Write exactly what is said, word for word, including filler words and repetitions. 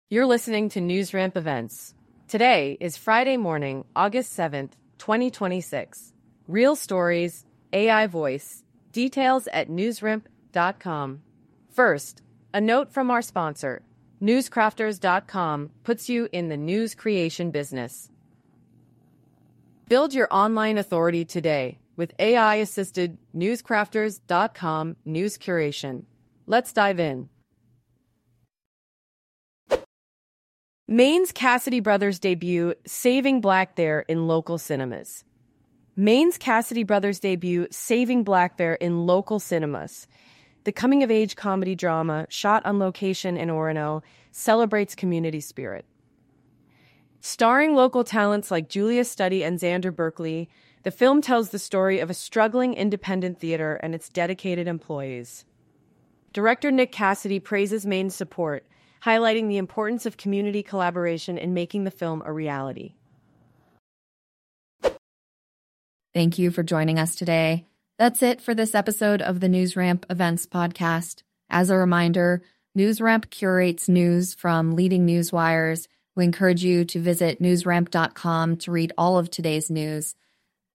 You're listening to NewsRamp Events. Today is Friday morning, August seventh, twenty twenty-six. Real stories, A I voice, details at newsramp dot com. First, a note from our sponsor. newscrafters dot com puts you in the news creation business. Build your online authority today with A I-assisted newscrafters dot com news curation. Let's dive in. Maine's Cassidy Brothers debut Saving Black Bear in local cinemas. Maine's Cassidy Brothers debut Saving Black Bear in local cinemas. The coming-of-age comedy drama, shot on location in Orono, celebrates community spirit. Starring local talents like Julia Studdy and Xander Berkeley, the film tells the story of a struggling independent theater and its dedicated employees. Director Nick Cassidy praises Maine's support, highlighting the importance of community collaboration in making the film a reality. Thank you for joining us today. That's it for this episode of the NewsRamp Events podcast. As a reminder, NewsRamp curates news from leading news wires. We encourage you to visit newsramp dot com to read all of today's news.